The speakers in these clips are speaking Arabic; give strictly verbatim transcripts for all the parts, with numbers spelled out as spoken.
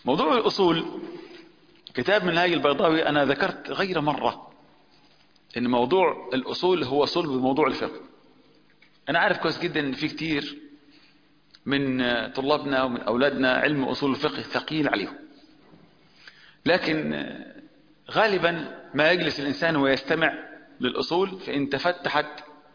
موضوع الأصول، كتاب منهاج البيضاوي، أنا ذكرت غير مرة إن موضوع الأصول هو صلب موضوع الفقه. أنا عارف كويس جدا إن في كتير من طلابنا ومن أولادنا علم أصول الفقه ثقيل عليهم، لكن غالبا ما يجلس الإنسان ويستمع للأصول فإن تفتحت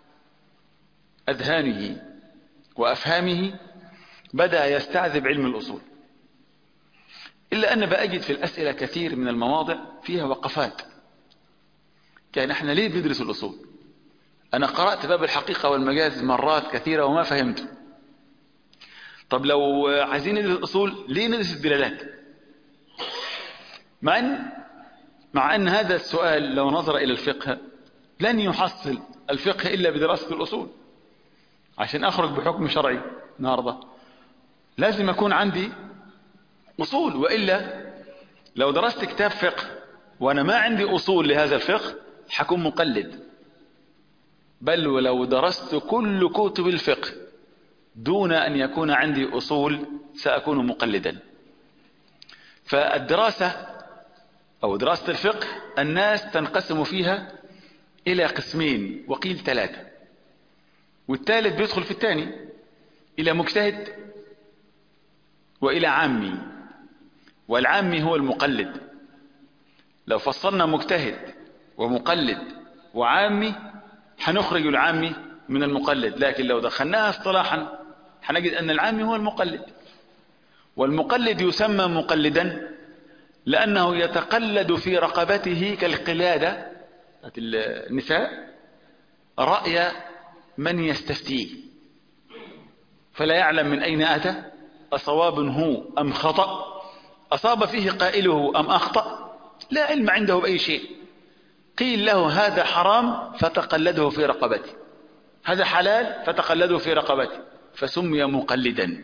أذهانه وأفهامه بدأ يستعذب علم الأصول. إلا أن بأجد في الأسئلة كثير من المواضع فيها وقفات، يعني احنا ليه بندرس الأصول؟ أنا قرأت باب الحقيقة والمجاز مرات كثيرة وما فهمته. طب لو عايزين ندرس الأصول ليه ندرس الدلالات؟ مع أن مع أن هذا السؤال لو نظر إلى الفقه لن يحصل الفقه إلا بدراسة الأصول. عشان أخرج بحكم شرعي النهارده لازم أكون عندي أصول، وإلا لو درست كتاب فقه وأنا ما عندي أصول لهذا الفقه حكون مقلد. بل ولو درست كل كتب الفقه دون أن يكون عندي أصول سأكون مقلدا. فالدراسة أو دراسة الفقه الناس تنقسم فيها إلى قسمين وقيل ثلاثة، والثالث بيدخل في الثاني، إلى مجتهد وإلى عامي. والعامي هو المقلد. لو فصلنا مجتهد ومقلد وعامي هنخرج العامي من المقلد، لكن لو دخلناها اصطلاحا هنجد أن العامي هو المقلد. والمقلد يسمى مقلدا لأنه يتقلد في رقبته كالقلادة النساء رأي من يستفتيه، فلا يعلم من أين أتى، أصواب هو أم خطأ، أصاب فيه قائله أم أخطأ، لا علم عنده بأي شيء. قيل له هذا حرام فتقلده في رقبته، هذا حلال فتقلده في رقبته، فسمي مقلدا.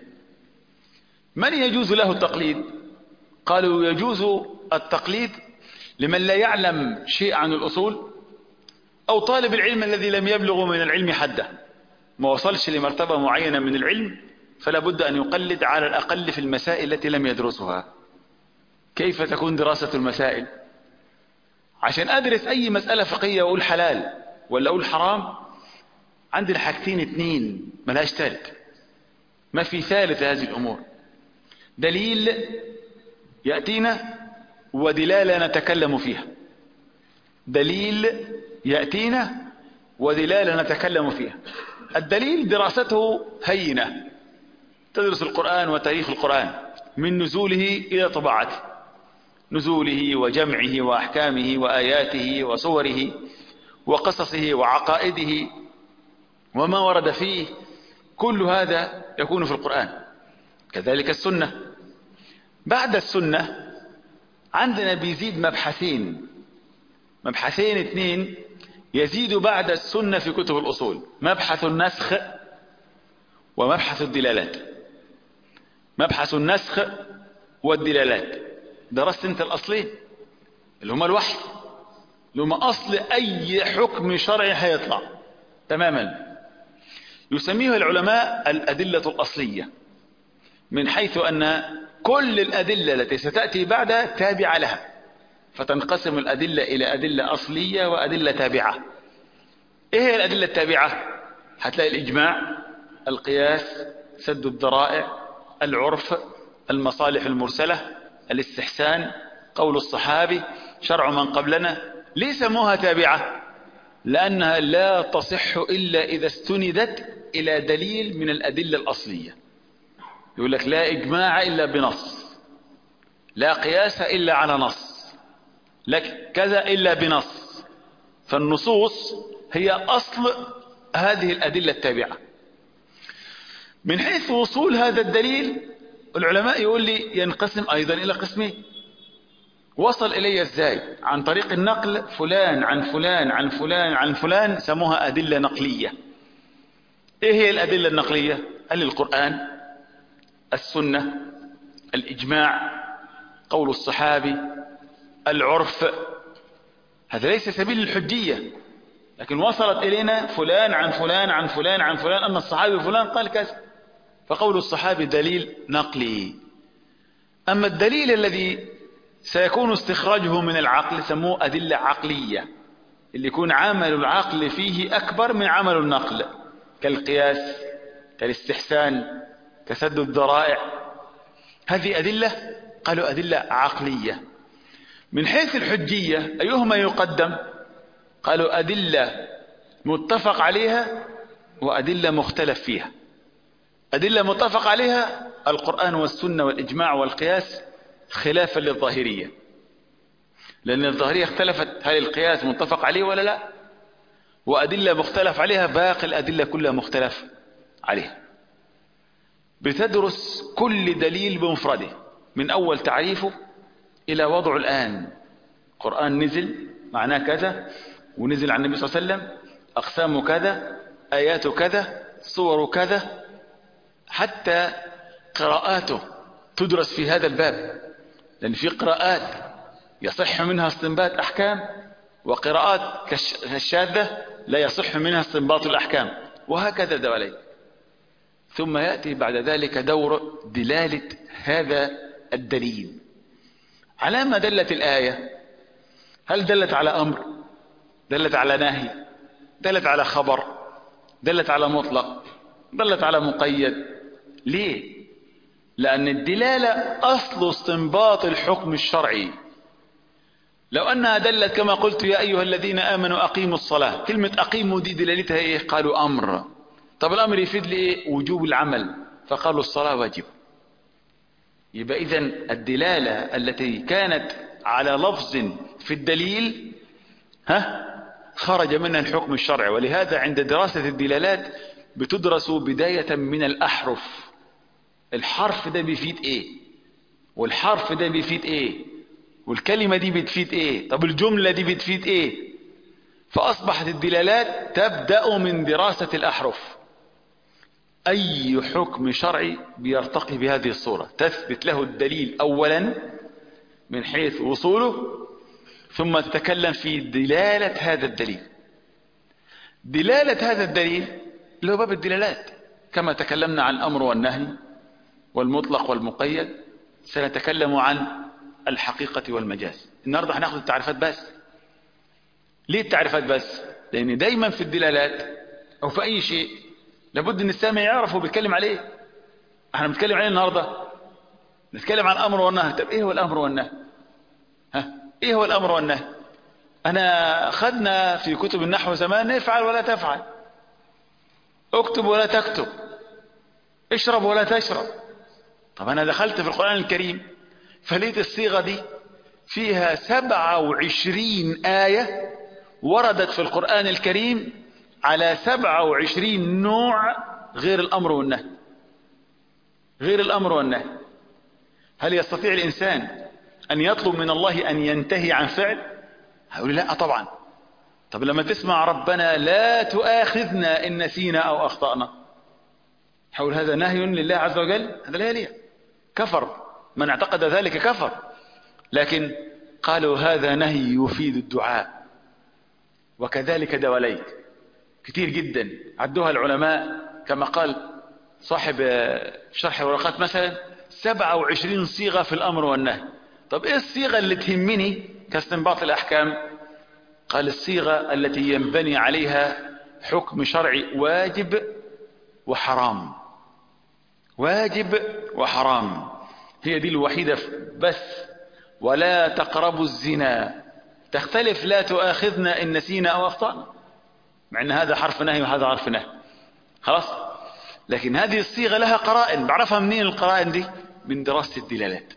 من يجوز له التقليد؟ قالوا يجوز التقليد لمن لا يعلم شيء عن الأصول، أو طالب العلم الذي لم يبلغ من العلم حده، ما وصلش لمرتبة معينة من العلم، فلا بد أن يقلد على الأقل في المسائل التي لم يدرسها. كيف تكون دراسة المسائل؟ عشان أدرس أي مسألة فقهية وأقول حلال ولا أقول حرام عندنا حاجتين اتنين ملهاش ثالث، ما في ثالث هذه الأمور. دليل يأتينا ودلالة نتكلم فيها، دليل يأتينا ودلالة نتكلم فيها. الدليل دراسته هينة، تدرس القرآن وتاريخ القرآن من نزوله إلى طباعته، نزوله وجمعه وأحكامه وآياته وصوره وقصصه وعقائده وما ورد فيه، كل هذا يكون في القرآن. كذلك السنة. بعد السنة عندنا بيزيد مبحثين، مبحثين اثنين يزيد بعد السنة في كتب الأصول: مبحث النسخ ومبحث الدلالات. مبحث النسخ والدلالات درست انت الأصلين اللي هما الوحي، اللي هما أصل أي حكم شرعي هيطلع تماما. يسميه العلماء الأدلة الأصلية، من حيث أن كل الأدلة التي ستأتي بعدها تابعة لها، فتنقسم الأدلة إلى أدلة أصلية وأدلة تابعة. إيه هي الأدلة التابعة؟ هتلاقي الإجماع، القياس، سد الذرائع، العرف، المصالح المرسلة، الاستحسان، قول الصحابي، شرع من قبلنا. ليه سموها تابعة؟ لأنها لا تصح إلا إذا استندت إلى دليل من الأدلة الأصلية. يقول لك لا إجماع إلا بنص، لا قياس إلا على نص، لك كذا إلا بنص. فالنصوص هي أصل هذه الأدلة التابعة. من حيث وصول هذا الدليل العلماء يقول لي ينقسم أيضا إلى قسمين. وصل إلي إزاي؟ عن طريق النقل، فلان عن فلان عن فلان عن فلان، سموها أدلة نقلية. إيه هي الأدلة النقلية؟ هل القرآن، السنة، الإجماع، قول الصحابي، العرف. هذا ليس سبيل الحجية، لكن وصلت إلينا فلان عن فلان عن فلان عن فلان أن الصحابي فلان قال كذا، فقول الصحابي دليل نقلي. أما الدليل الذي سيكون استخراجه من العقل سموه أدلة عقلية، اللي يكون عمل العقل فيه أكبر من عمل النقل، كالقياس، كالاستحسان، كسد الذرائع. هذه أدلة قالوا أدلة عقلية. من حيث الحجية أيهما يقدم؟ قالوا أدلة متفق عليها وأدلة مختلف فيها. أدلة متفق عليها القرآن والسنة والإجماع والقياس، خلافا للظاهرية، لأن الظاهرية اختلفت هل القياس متفق عليه ولا لا، وأدلة مختلف عليها باقي الأدلة كلها مختلف عليها. بتدرس كل دليل بمفرده من أول تعريفه إلى وضعه الآن. القرآن نزل معناه كذا، ونزل عن النبي صلى الله عليه وسلم، أقسامه كذا، آياته كذا، صوره كذا، حتى قراءاته تدرس في هذا الباب، لأن في قراءات يصح منها استنباط أحكام، وقراءات كالشاذة لا يصح منها استنباط الأحكام، وهكذا دواليك. ثم يأتي بعد ذلك دور دلالة هذا الدليل. على ما دلت الآية؟ هل دلت على أمر؟ دلت على نهي؟ دلت على خبر؟ دلت على مطلق؟ دلت على مقيد؟ ليه؟ لأن الدلالة أصل استنباط الحكم الشرعي. لو أنها دلت كما قلت يا أيها الذين آمنوا أقيموا الصلاة، كلمة أقيموا دي دلالتها إيه؟ قالوا أمر. طب الأمر يفيد لي إيه؟ وجوب العمل، فقالوا الصلاة واجب. يبقى إذن الدلالة التي كانت على لفظ في الدليل ها خرج منها الحكم الشرعي. ولهذا عند دراسة الدلالات بتدرس بداية من الأحرف. الحرف ده بيفيد إيه؟ والحرف ده بيفيد إيه؟ والكلمة دي بتفيد إيه؟ طب الجملة دي بتفيد إيه؟ فأصبحت الدلالات تبدأ من دراسة الأحرف. أي حكم شرعي بيرتقي بهذه الصورة، تثبت له الدليل أولا من حيث وصوله، ثم تتكلم في دلالة هذا الدليل. دلالة هذا الدليل اللي هو باب الدلالات، كما تكلمنا عن الأمر والنهي والمطلق والمقيد، سنتكلم عن الحقيقة والمجاز. النهاردة هناخد التعريفات بس. ليه التعريفات بس؟ لأن دايما في الدلالات أو في أي شيء لابد أن السامع يعرف هو بيتكلم عليه. احنا بنتكلم عليه النهاردة، نتكلم عن الأمر والنهي. طب إيه هو الأمر والنهي؟ ها؟ إيه هو الأمر والنهي؟ أنا خدنا في كتب النحو زمان افعل ولا تفعل، اكتب ولا تكتب، اشرب ولا تشرب. طب أنا دخلت في القرآن الكريم فلقيت الصيغة دي فيها سبعة وعشرين آية وردت في القرآن الكريم على سبعة وعشرين نوع غير الأمر والنهي. غير الأمر والنهي. هل يستطيع الإنسان أن يطلب من الله أن ينتهي عن فعل؟ هقول لا طبعا. طب لما تسمع ربنا لا تؤاخذنا إن نسينا أو أخطأنا، حول هذا نهي لله عز وجل؟ هذا لا يليق، كفر. من اعتقد ذلك كفر. لكن قالوا هذا نهي يفيد الدعاء. وكذلك دواليك كتير جدا عدوها العلماء، كما قال صاحب شرح الورقات مثلا سبعة وعشرين صيغة في الأمر والنهي. طب إيه الصيغة اللي تهمني كاستنباط الأحكام؟ قال الصيغة التي ينبني عليها حكم شرعي واجب وحرام. واجب وحرام، هي دي الوحيدة بس. ولا تقربوا الزنا، تختلف لا تؤاخذنا إن نسينا أو أخطأنا، مع أن هذا حرف نهي وهذا حرف نهي، خلاص. لكن هذه الصيغة لها قرائن. بعرفها منين القرائن دي؟ من دراسة الدلالات.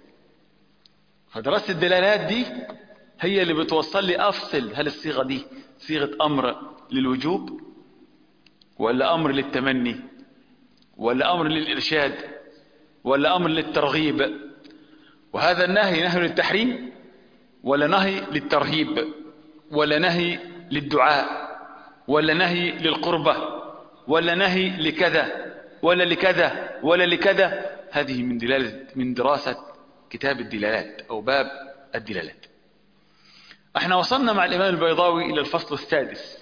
فدراسة الدلالات دي هي اللي بتوصل لي أفصل هل الصيغة دي صيغة أمر للوجوب، ولا أمر للتمني، ولا أمر للإرشاد، ولا أمر للترغيب. وهذا النهي نهي للتحريم، ولا نهي للترهيب، ولا نهي للدعاء، ولا نهي للقربة، ولا نهي لكذا ولا لكذا ولا لكذا. هذه من دلالة من دراسة كتاب الدلالات أو باب الدلالات. احنا وصلنا مع الإمام البيضاوي إلى الفصل السادس،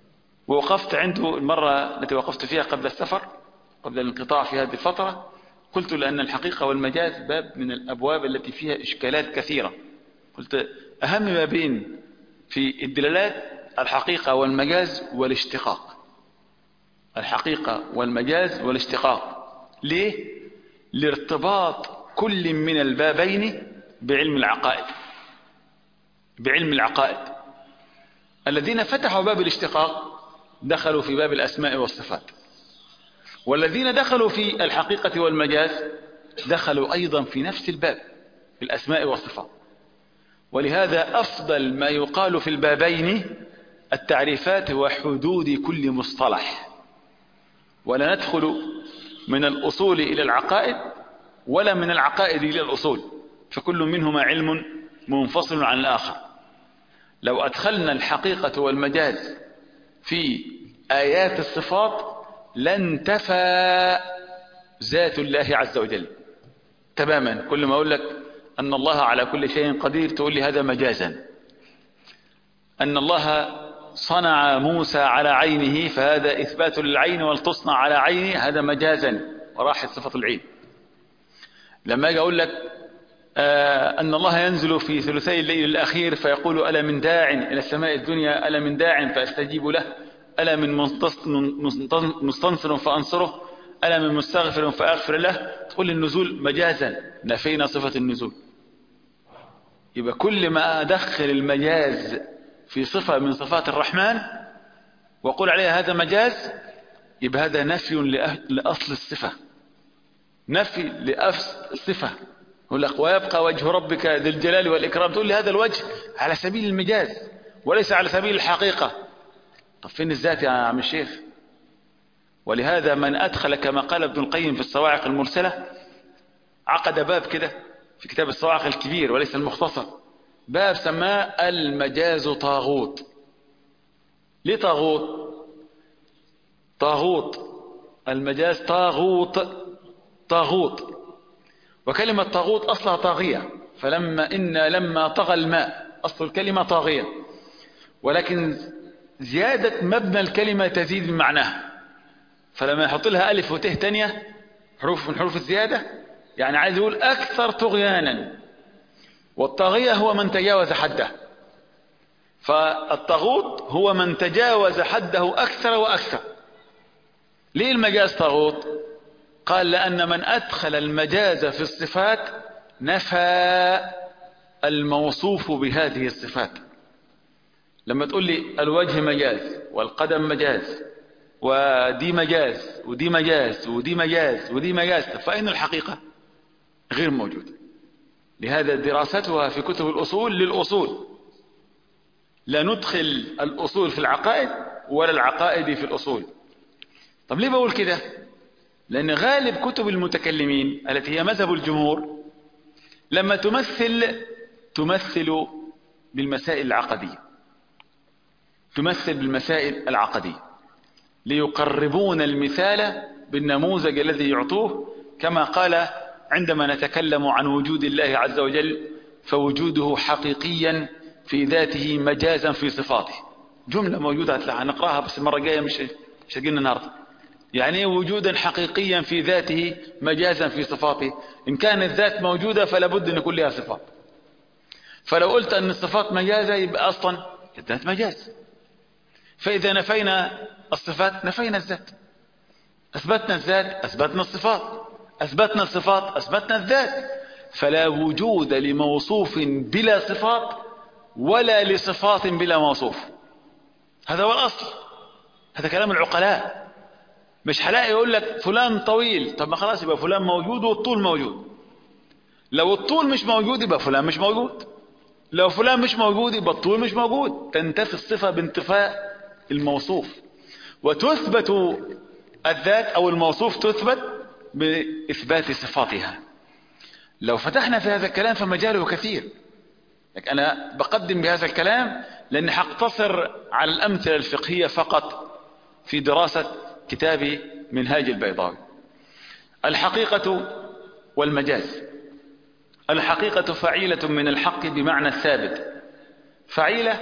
ووقفت عنده المرة التي وقفت فيها قبل السفر، قبل الانقطاع في هذه الفترة، قلت لأن الحقيقة والمجاز باب من الأبواب التي فيها إشكالات كثيرة. قلت أهم ما بين في الدلالات الحقيقة والمجاز والاشتقاق. الحقيقة والمجاز والاشتقاق. ليه؟ لارتباط كل من البابين بعلم العقائد. بعلم العقائد الذين فتحوا باب الاشتقاق دخلوا في باب الأسماء والصفات، والذين دخلوا في الحقيقة والمجاز دخلوا أيضا في نفس الباب في الأسماء والصفات. ولهذا أفضل ما يقال في البابين التعريفات وحدود كل مصطلح، ولا ندخل من الأصول إلى العقائد ولا من العقائد إلى الأصول، فكل منهما علم منفصل عن الآخر. لو أدخلنا الحقيقة والمجاز في آيات الصفات لانتفى ذات الله عز وجل تماما. كل ما أقول لك أن الله على كل شيء قدير تقول لي هذا مجازا. أن الله صنع موسى على عينه فهذا إثبات للعين، ولتصنع على عينه هذا مجازا وراحت صفة العين. لما أجي أقول لك آه أن الله ينزل في ثلثي الليل الأخير فيقول ألا من داع إلى السماء الدنيا ألا من داع فأستجيب له ألا من مستنصر فأنصره ألا من مستغفر فأغفر له، تقول النزول مجازا، نفينا صفة النزول. يبقى كل ما أدخل المجاز في صفة من صفات الرحمن وأقول عليها هذا مجاز يبقى هذا نفي لأصل الصفة، نفي لأصل الصفة. يقول لك ويبقى وجه ربك ذي الجلال والإكرام، تقول لي هذا الوجه على سبيل المجاز وليس على سبيل الحقيقة. طب فين الذات يا عم الشيخ؟ ولهذا من أدخل كما قال ابن القيم في الصواعق المرسلة، عقد باب كده في كتاب الصواعق الكبير وليس المختصر، باب سماه المجاز طاغوت. ليه طاغوت؟ طاغوت المجاز طاغوت طاغوت، وكلمة طاغوت أصلها طاغية، فلما إن لما طغى الماء أصل الكلمة طاغية، ولكن زيادة مبنى الكلمة تزيد من معناها، فلما يحط لها ألف وته تانية حروف من حروف الزيادة يعني عايز يقول أكثر طغيانا. والطاغية هو من تجاوز حده، فالطاغوت هو من تجاوز حده أكثر وأكثر. ليه المجاز طاغوت؟ قال لأن من أدخل المجاز في الصفات نفى الموصوف بهذه الصفات. لما تقول لي الوجه مجاز والقدم مجاز ودي مجاز ودي مجاز ودي مجاز ودي مجاز، فإن الحقيقة غير موجودة. لهذا دراستها في كتب الأصول للأصول، لا ندخل الأصول في العقائد ولا العقائد في الأصول. طب ليه بقول كده؟ لأن غالب كتب المتكلمين التي هي مذهب الجمهور لما تمثل تمثل بالمسائل العقدية، تمثل بالمسائل العقدية ليقربون المثال بالنموذج الذي يعطوه، كما قال عندما نتكلم عن وجود الله عز وجل فوجوده حقيقيا في ذاته مجازا في صفاته. جملة موجودة هنقراها بس المرة الجاية مش مش هتجينا النهارده. يعني وجودا حقيقيا في ذاته مجازا في صفاته. إن كانت الذات موجودة فلا بد أن يكون لها صفات. فلو قلت أن الصفات مجازة يبقى أصلا الذات مجاز. فإذا نفينا الصفات نفينا الذات، أثبتنا الذات أثبتنا الصفات، أثبتنا الصفات أثبتنا الذات. فلا وجود لموصوف بلا صفات ولا لصفات بلا موصوف. هذا هو الأصل، هذا كلام العقلاء. مش هلاقي يقول لك فلان طويل، طب ما خلاص يبقى فلان موجود والطول موجود. لو الطول مش موجود يبقى فلان مش موجود، لو فلان مش موجود يبقى الطول مش موجود. تنتفي الصفة بانتفاء الموصوف، وتثبت الذات أو الموصوف تثبت بإثبات صفاتها. لو فتحنا في هذا الكلام فمجاله كثير، لكن أنا بقدم بهذا الكلام لأني هقتصر على الأمثلة الفقهية فقط في دراسة كتاب منهاج البيضاوي. الحقيقة والمجاز. الحقيقة فعيلة من الحق بمعنى الثابت. فعيلة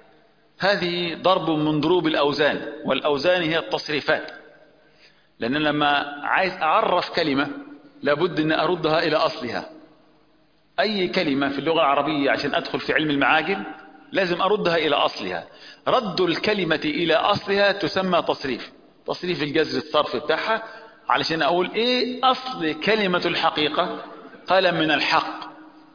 هذه ضرب من ضروب الأوزان، والأوزان هي التصريفات. لأن لما عايز أعرف كلمة لابد أن أردها إلى أصلها. أي كلمة في اللغة العربية عشان أدخل في علم المعاجم لازم أردها إلى أصلها. رد الكلمة إلى أصلها تسمى تصريف. تصريف الجذر الصرف بتاعها علشان أقول إيه أصل كلمة الحقيقة. قال من الحق،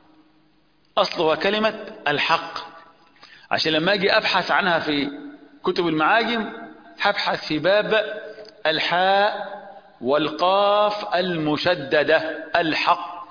أصلها كلمة الحق. عشان لما أجي أبحث عنها في كتب المعاجم هبحث في باب الحاء والقاف المشددة الحق.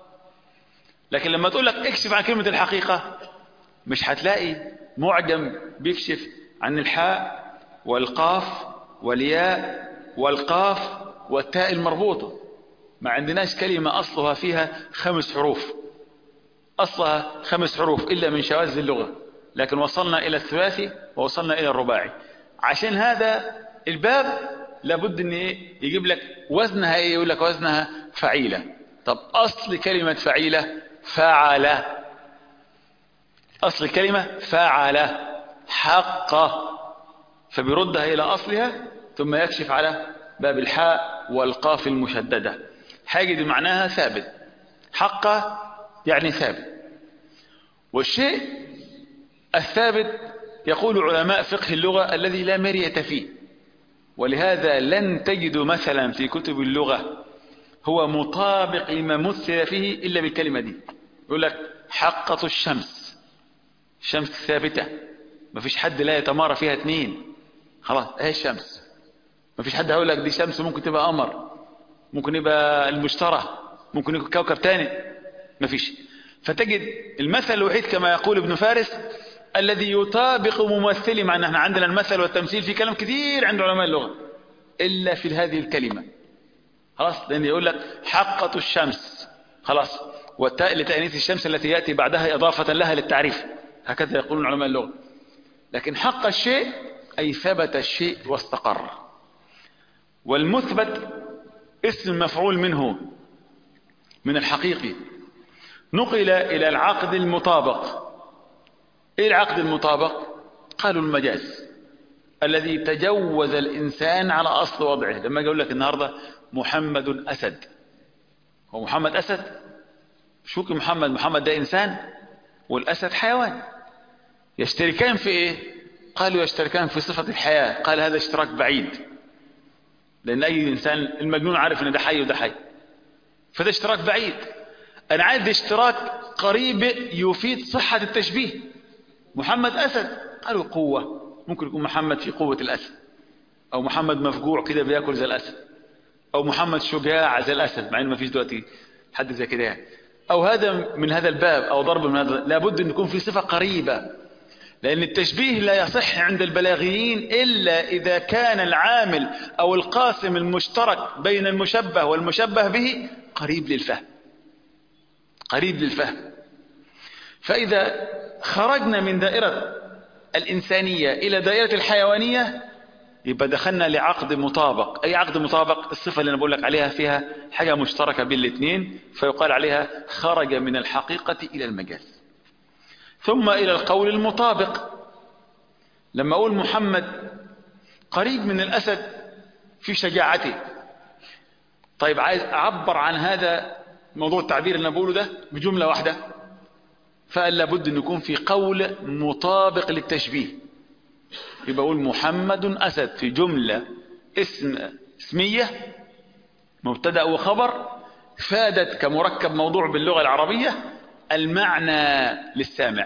لكن لما تقول لك اكشف عن كلمة الحقيقة مش هتلاقي معجم بيكشف عن الحاء والقاف والياء والقاف والتاء المربوطة. ما عندناش كلمة أصلها فيها خمس حروف، أصلها خمس حروف إلا من شواذ اللغة، لكن وصلنا إلى الثلاثي ووصلنا إلى الرباعي. عشان هذا الباب لابد أن يجيب لك وزنها إيه، يقول لك وزنها فعيلة. طب أصل كلمة فعيلة فعل، أصل الكلمة فعل حق، فبيردها إلى أصلها ثم يكشف على باب الحاء والقاف المشددة. حاجة دي معناها ثابت، حق يعني ثابت. والشيء الثابت يقول علماء فقه اللغة الذي لا مرية فيه، ولهذا لن تجد مثلا في كتب اللغة هو مطابق لما مثل فيه إلا بالكلمة دي. يقول لك حقة الشمس، الشمس ثابتة، ما فيش حد لا يتمارى فيها اثنين، خلاص اهي الشمس. ما فيش حد هيقول لك دي شمس ممكن تبقى قمر، ممكن يبقى المشتري، ممكن يكون كوكب تاني، ما فيش. فتجد المثل الوحيد كما يقول ابن فارس الذي يطابق ممثلي، مع ان احنا عندنا المثل والتمثيل في كلام كثير عند علماء اللغة الا في هذه الكلمة، خلاص. لان يقول لك حقة الشمس، خلاص، والتاء لتأنيث الشمس التي يأتي بعدها إضافة لها للتعريف، هكذا يقولون علماء اللغة. لكن حق الشيء أي ثبت الشيء واستقر. والمثبت اسم مفعول منه من الحقيقي نقل إلى العقد المطابق. إيه العقد المطابق؟ قالوا المجاز الذي تجوز الإنسان على أصل وضعه. لما يقول لك النهاردة محمد أسد، هو محمد أسد؟ شو محمد؟ محمد ده إنسان والأسد حيوان. يشتركان في إيه؟ قالوا يشتركان في صفة الحياة. قال هذا اشتراك بعيد، لأن أي إنسان المجنون عارف أن ده حي وده حي، فده اشتراك بعيد. أنا عايز اشتراك قريب يفيد صحة التشبيه. محمد أسد، قالوا قوة، ممكن يكون محمد في قوة الأسد، أو محمد مفجوع كده بياكل زي الأسد، أو محمد شجاع زي الأسد، مع إنه ما فيش دلوقتي حد زي كده يعني. أو هذا من هذا الباب، أو ضرب من هذا، لابد أن يكون في صفة قريبة، لأن التشبيه لا يصح عند البلاغيين إلا إذا كان العامل أو القاسم المشترك بين المشبه والمشبه به قريب للفهم، قريب للفهم. فإذا خرجنا من دائرة الإنسانية إلى دائرة الحيوانية يبقى دخلنا لعقد مطابق. أي عقد مطابق؟ الصفة اللي أنا بقول لك عليها فيها حاجة مشتركة بين الاثنين، فيقال عليها خرج من الحقيقة إلى المجاز. ثم إلى القول المطابق. لما أقول محمد قريب من الأسد في شجاعته، طيب عايز أعبر عن هذا موضوع التعبير اللي أنا بقوله ده بجملة واحدة، فقال لابد أن يكون في قول مطابق للتشبيه. يبقى أقول محمد أسد في جملة اسم اسمية مبتدأ وخبر، فادت كمركب موضوع باللغة العربية المعنى للسامع.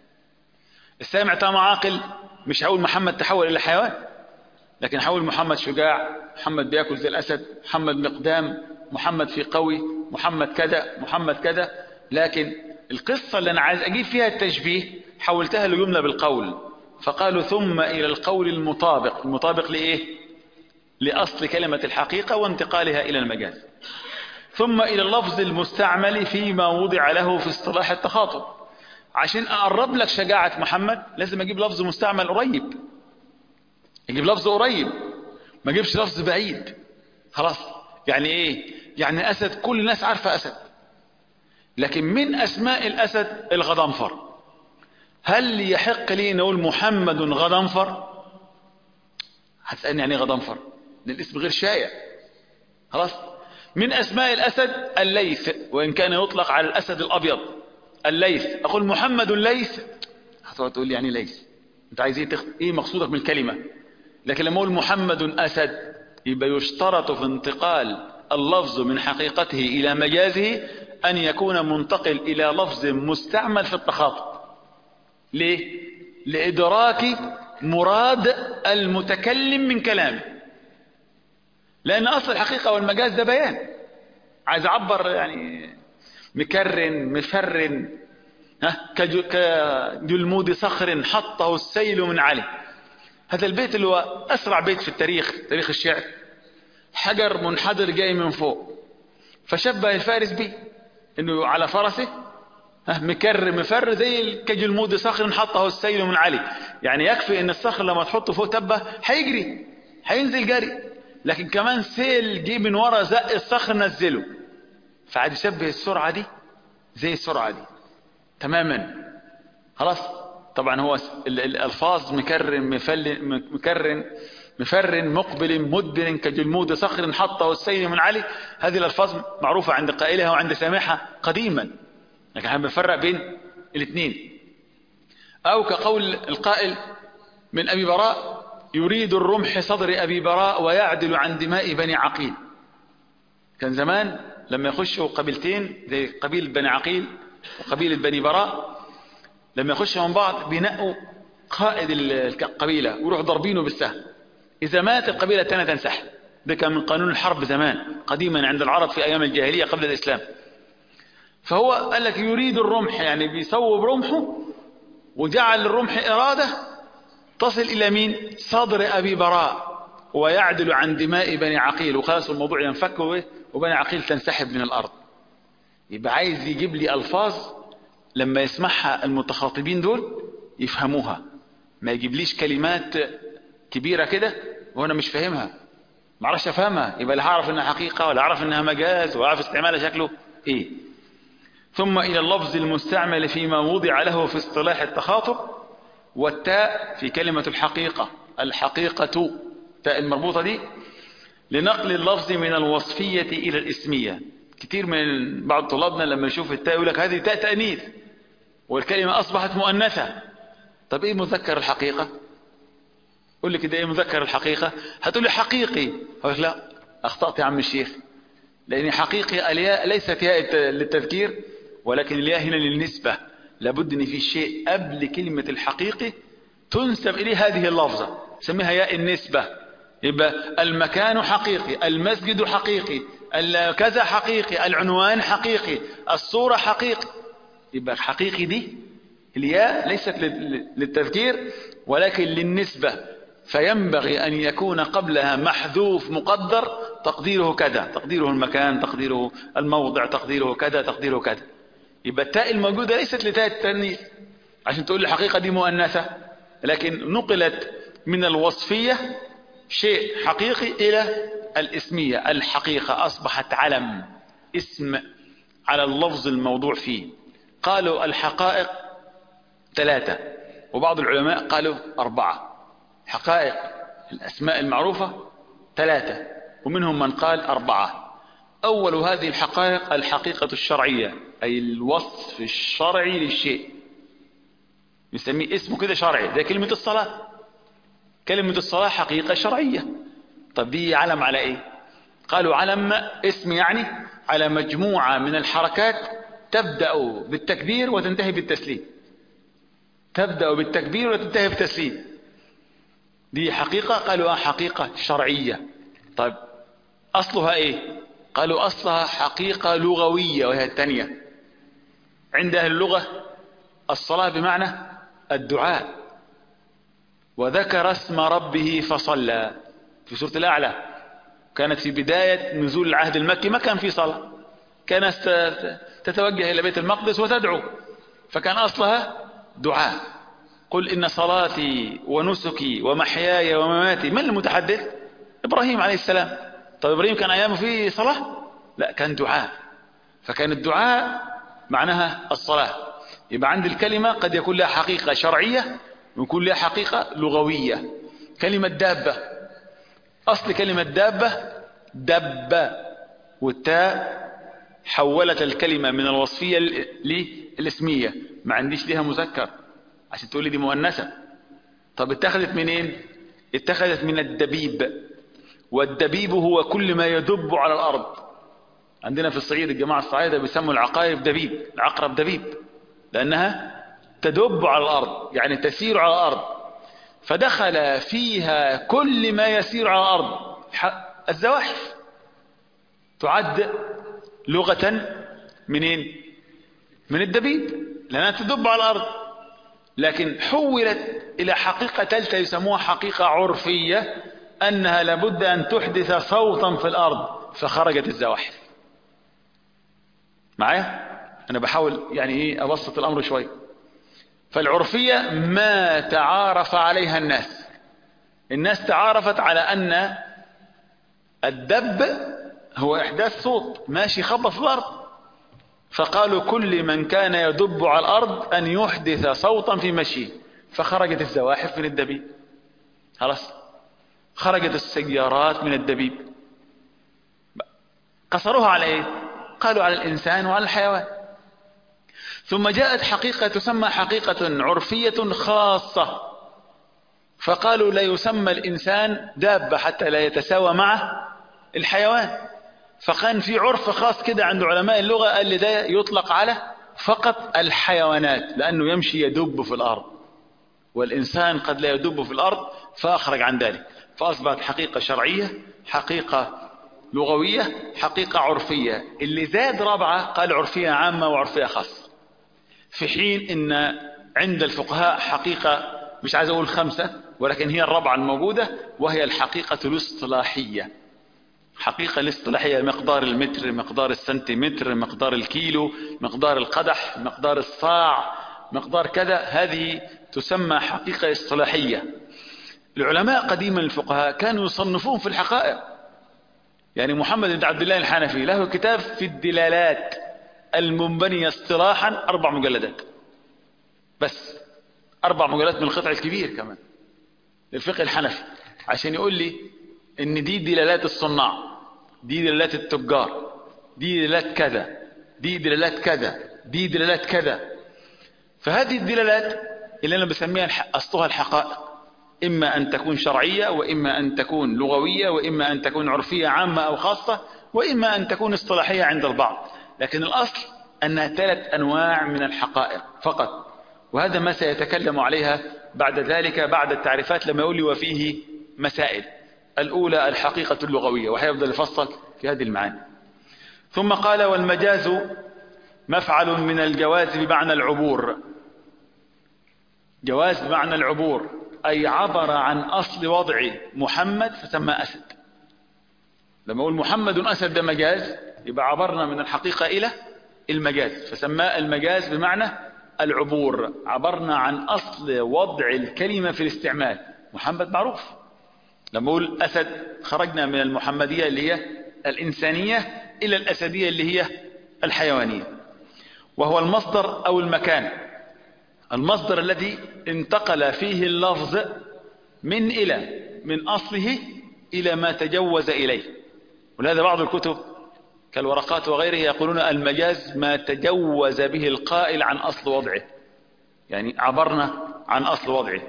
السامع طالما عاقل مش هقول محمد تحول إلى حيوان، لكن هقول محمد شجاع، محمد بياكل زي الأسد، محمد مقدام، محمد في قوي، محمد كذا، محمد كذا. لكن القصة اللي أنا عايز أجيب فيها التشبيه حولتها لجملة بالقول، فقالوا ثم إلى القول المطابق. المطابق لإيه؟ لأصل كلمة الحقيقة وانتقالها إلى المجاز. ثم إلى اللفظ المستعمل فيما وضع له في اصطلاح التخاطب. عشان أقرب لك شجاعة محمد لازم أجيب لفظ مستعمل قريب، أجيب لفظ قريب، ما أجيبش لفظ بعيد. خلاص، يعني إيه؟ يعني أسد كل الناس عارفة أسد، لكن من أسماء الأسد الغضنفر. هل يحق لي نقول محمد غضنفر؟ هتسألني يعني ايه غضنفر؟ لأن الاسم غير شائع. خلاص، من أسماء الأسد الليث، وإن كان يطلق على الأسد الأبيض الليث. أقول محمد ليث، هتقعد تقول لي يعني ليث، أنت عايز إيه, تخ... إيه مقصودك من الكلمة؟ لكن لما أقول محمد أسد يبقى يشترط في انتقال اللفظ من حقيقته إلى مجازه أن يكون منتقل إلى لفظ مستعمل في التخاطب. ليه؟ لإدراك مراد المتكلم من كلامه، لأن أصل الحقيقة والمجاز ده بيان، عايز أعبر يعني مكرن مفرن، ها كجلمود صخر حطه السيل من عليه. هذا البيت اللي هو أسرع بيت في التاريخ، تاريخ الشعر، حجر منحدر جاي من فوق، فشبه الفارس به إنه على فرسه مكر مفر زي كجلمود صخر حطه السيل من عليه. يعني يكفي إن الصخر لما تحطه فوق تبه هيجري، هينزل جري، لكن كمان سيل جه من ورا زق الصخر نزله، فعاد يشبه السرعة دي زي السرعة دي تماما. خلاص. طبعا هو الألفاظ مكرن مفل مكرن مفرن مقبل مدبر كجلمود صخر حطه السيل من علي، هذه الألفاظ معروفة عند قائلها وعند سامعها قديما، لكن احنا بنفرق بين الاثنين. أو كقول القائل من أبي براء: يريد الرمح صدر أبي براء ويعدل عن دماء بني عقيل. كان زمان لما يخشوا قبيلتين زي قبيل بني عقيل وقبيلة بني براء، لما يخشوا من بعض بينقوا قائد القبيلة ويروحوا ضربينه بالسهم، إذا مات القبيلة الثانية تنسحب. ده كان من قانون الحرب زمان قديما عند العرب في أيام الجاهلية قبل الإسلام. فهو قال لك يريد الرمح، يعني بيصوب رمحه وجعل الرمح إرادة تصل إلى مين؟ صدر أبي براء ويعدل عن دماء بني عقيل، وخلاص الموضوع ينفك وبني عقيل تنسحب من الأرض. يبقى عايز يجيب لي ألفاظ لما يسمعها المتخاطبين دول يفهموها، ما يجيبليش كلمات كبيرة كده وأنا مش فاهمها، ما اعرفش أفهمها، يبقى لا هعرف إنها حقيقة ولا أعرف إنها مجاز ولا أعرف استعمالها شكله إيه. ثم إلى اللفظ المستعمل فيما وضع له في اصطلاح التخاطب، والتاء في كلمة الحقيقة، الحقيقة تاء المربوطة دي لنقل اللفظ من الوصفية إلى الاسمية. كتير من بعض طلابنا لما يشوف التاء يقول لك هذه تاء تأنيث والكلمة أصبحت مؤنثة. طب إيه مذكر الحقيقة؟ قول لي كده إيه مذكر الحقيقة؟ هتقول لي حقيقي، أقول لك لا أخطأت يا عم الشيخ، لأن حقيقي الياء ليست ياء للتذكير ولكن الياء هنا للنسبة. لابد أن في شيء قبل كلمة الحقيقي تنسب إليه هذه اللفظة، سميها ياء النسبة. يبقى المكان حقيقي، المسجد حقيقي، كذا حقيقي، العنوان حقيقي، الصورة حقيقي. يبقى حقيقي دي الياء ليست للتذكير ولكن للنسبة، فينبغي أن يكون قبلها محذوف مقدر تقديره كذا، تقديره المكان، تقديره الموضع، تقديره كذا، تقديره كذا. يبقى التاء الموجودة ليست لتاء التأنيث عشان تقول لي حقيقة دي مؤنثة، لكن نقلت من الوصفية شيء حقيقي إلى الاسمية. الحقيقة أصبحت علم، اسم على اللفظ الموضوع فيه. قالوا الحقائق ثلاثة، وبعض العلماء قالوا أربعة. حقائق الأسماء المعروفة ثلاثة، ومنهم من قال أربعة. أول هذه الحقائق الحقيقة الشرعية، أي الوصف الشرعي للشيء، يسميه اسمه كده شرعي، زي كلمة الصلاة. كلمة الصلاة حقيقة شرعية. طب دي علم على إيه؟ قالوا علم اسم يعني على مجموعة من الحركات تبدأ بالتكبير وتنتهي بالتسليم، تبدأ بالتكبير وتنتهي بالتسليم. دي حقيقة، قالوا حقيقة شرعية. طيب أصلها إيه؟ قالوا أصلها حقيقة لغوية، وهي الثانية عند أهل اللغة. الصلاة بمعنى الدعاء، وذكر اسم ربه فصلى في سورة الأعلى. كانت في بداية نزول العهد المكي ما كان في صلاة، كانت تتوجه إلى بيت المقدس وتدعو، فكان أصلها دعاء. قل إن صلاتي ونسكي ومحياي ومماتي، من المتحدث؟ إبراهيم عليه السلام. طب إبراهيم كان أيامه فيه صلاة؟ لا، كان دعاء. فكان الدعاء معناها الصلاة. يبقى عند الكلمة قد يكون لها حقيقة شرعية ويكون لها حقيقة لغوية. كلمة دابة، أصل كلمة دابة دب، والتاء حولت الكلمة من الوصفية للاسمية، ما عنديش ليها مذكر عشان تقول لي دي مؤنثة. طب اتخذت منين؟ اتخذت من الدبيب، والدبيب هو كل ما يدب على الأرض. عندنا في الصعيد الجماعة الصعيدة بيسموا العقارب دبيب، العقرب دبيب، لأنها تدب على الأرض يعني تسير على الأرض، فدخل فيها كل ما يسير على الأرض. الزواحف تعد لغة منين؟ من الدبيب لأنها تدب على الأرض، لكن حولت إلى حقيقة ثالثة يسموها حقيقة عرفية، أنها لابد أن تحدث صوتا في الأرض، فخرجت الزواحف. معايا؟ أنا بحاول يعني إيه أبسط الأمر شوي. فالعرفية ما تعارف عليها الناس، الناس تعارفت على أن الدب هو إحداث صوت ماشي خبط في الأرض، فقالوا كل من كان يدب على الأرض أن يحدث صوتا في مشيه، فخرجت الزواحف من الدبيب. خلاص، خرجت السيارات من الدبيب. قصروها على إيه؟ قالوا على الإنسان وعلى الحيوان. ثم جاءت حقيقة تسمى حقيقة عرفية خاصة، فقالوا لا يسمى الإنسان دابة حتى لا يتساوى مع الحيوان، فكان في عرف خاص كده عند علماء اللغة قال لي ده يطلق على فقط الحيوانات، لأنه يمشي يدب في الأرض، والإنسان قد لا يدب في الأرض، فأخرج عن ذلك، فأصبحت حقيقة شرعية، حقيقة لغوية، حقيقة عرفية. اللي زاد رابعة قال عرفية عامة وعرفية خاصة، في حين إن عند الفقهاء حقيقة مش عايز أقول خمسة، ولكن هي الرابعة الموجودة، وهي الحقيقة الاصطلاحية. حقيقة الاصطلاحية مقدار المتر، مقدار السنتيمتر، مقدار الكيلو، مقدار القدح، مقدار الصاع، مقدار كذا، هذه تسمى حقيقة اصطلاحية. العلماء قديما الفقهاء كانوا يصنفون في الحقائق. يعني محمد بن عبد الله الحنفي له كتاب في الدلالات المنبنية اصطلاحا أربع مجلدات بس، أربع مجلدات من القطع الكبير كمان للفقه الحنفي، عشان يقول لي إن دي دلالات الصناع، دي دلالات التجار، دي دلالات كذا، دي دلالات كذا، دي دلالات كذا. فهذه الدلالات اللي أنا بسميها أصلها الحقائق، إما أن تكون شرعية، وإما أن تكون لغوية، وإما أن تكون عرفية عامة أو خاصة، وإما أن تكون اصطلاحية عند البعض، لكن الأصل أنها ثلاث أنواع من الحقائق فقط. وهذا ما سيتكلم عليها بعد ذلك بعد التعريفات، لما يقول لي وفيه مسائل. الأولى الحقيقة اللغوية، وحيفضل يفصل في هذه المعاني. ثم قال والمجاز مفعل من الجواز بمعنى العبور. جواز بمعنى العبور، أي عبر عن أصل وضع محمد فسمى أسد. لما أقول محمد أسد ده مجاز، يبقى عبرنا من الحقيقة إلى المجاز، فسماه المجاز بمعنى العبور، عبرنا عن أصل وضع الكلمة في الاستعمال. محمد معروف، لما أقول أسد خرجنا من المحمدية اللي هي الإنسانية إلى الأسدية اللي هي الحيوانية. وهو المصدر أو المكان، المصدر الذي انتقل فيه اللفظ من إلى، من أصله إلى ما تجوز إليه. ولهذا بعض الكتب كالورقات وغيره يقولون المجاز ما تجوز به القائل عن أصل وضعه، يعني عبرنا عن أصل وضعه.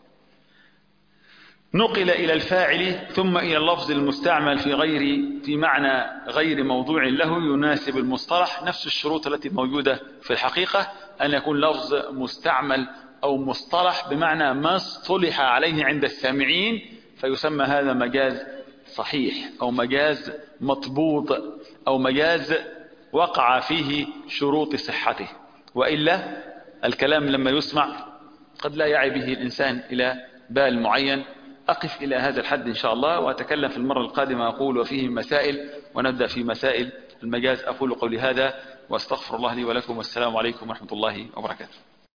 نقل إلى الفاعل ثم إلى اللفظ المستعمل في غير في معنى غير موضوع له يناسب المصطلح. نفس الشروط التي موجودة في الحقيقة، أن يكون لفظ مستعمل أو مصطلح بمعنى ما اصطلح عليه عند السامعين، فيسمى هذا مجاز صحيح، أو مجاز مضبوط، أو مجاز وقع فيه شروط صحته. وإلا الكلام لما يسمع قد لا يعي به الإنسان إلى بال معين. أقف إلى هذا الحد إن شاء الله، وأتكلم في المرة القادمة أقول وفيه مسائل، ونبدأ في مسائل المجاز. أقول قولي هذا وأستغفر الله لي ولكم، والسلام عليكم ورحمة الله وبركاته.